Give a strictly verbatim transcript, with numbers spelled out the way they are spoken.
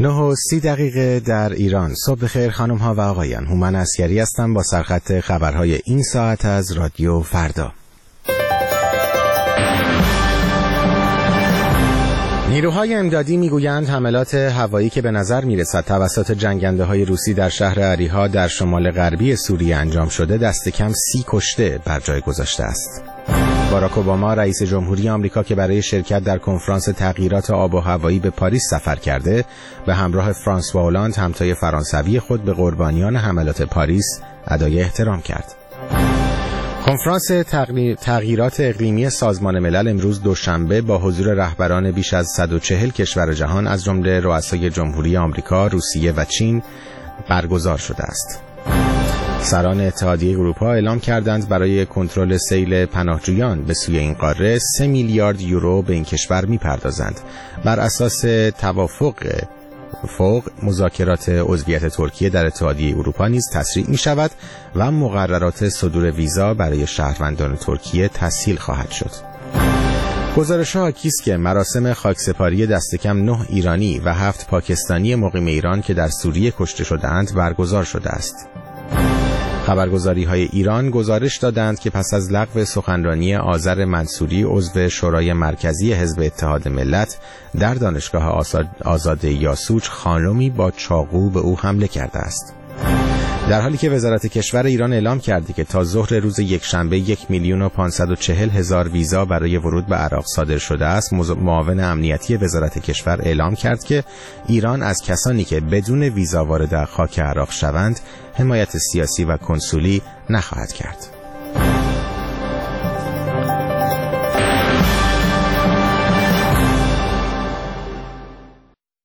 نه و سی دقیقه در ایران. صبح بخیر خانم ها و آقایان. هومن عسگری هستم با سرخط خبرهای این ساعت از رادیو فردا. نیروهای امدادی میگویند حملات هوایی که به نظر میرسد توسط جنگنده های روسی در شهر اریحا در شمال غربی سوریه انجام شده دست کم سی کشته بر جای گذاشته است. باراک اوباما رئیس جمهوری آمریکا که برای شرکت در کنفرانس تغییرات آب و هوایی به پاریس سفر کرده، به همراه فرانسوا هولند همتای فرانسوی خود به قربانیان حملات پاریس ادای احترام کرد. کنفرانس تغییرات اقلیمی سازمان ملل امروز دوشنبه با حضور رهبران بیش از صد و چهل کشور جهان از جمله رؤسای جمهوری آمریکا، روسیه و چین برگزار شده است. سران اتحادیه اروپا اعلام کردند برای کنترل سیل پناهجویان به سوی این قاره سه میلیارد یورو به این کشور می‌پردازند. بر اساس توافق فوق مذاکرات عضویت ترکیه در اتحادیه اروپا نیز تسریع می شود و مقررات صدور ویزا برای شهروندان ترکیه تسهیل خواهد شد. گزارش‌ها حاکی است که مراسم خاکسپاری دست کم نه ایرانی و هفت پاکستانی مقیم ایران که در سوریه کشته شده‌اند برگزار شده است. خبرگزاری‌های ایران گزارش دادند که پس از لغو سخنرانی آذر منصوری عضو شورای مرکزی حزب اتحاد ملت در دانشگاه آزاد یاسوج، خانمی با چاقو به او حمله کرده است. در حالی که وزارت کشور ایران اعلام کرده که تا ظهر روز یکشنبه یک میلیون و پانصد و چهل هزار ویزا برای ورود به عراق صادر شده است، معاون امنیتی وزارت کشور اعلام کرد که ایران از کسانی که بدون ویزا وارد خاک عراق شوند حمایت سیاسی و کنسولی نخواهد کرد.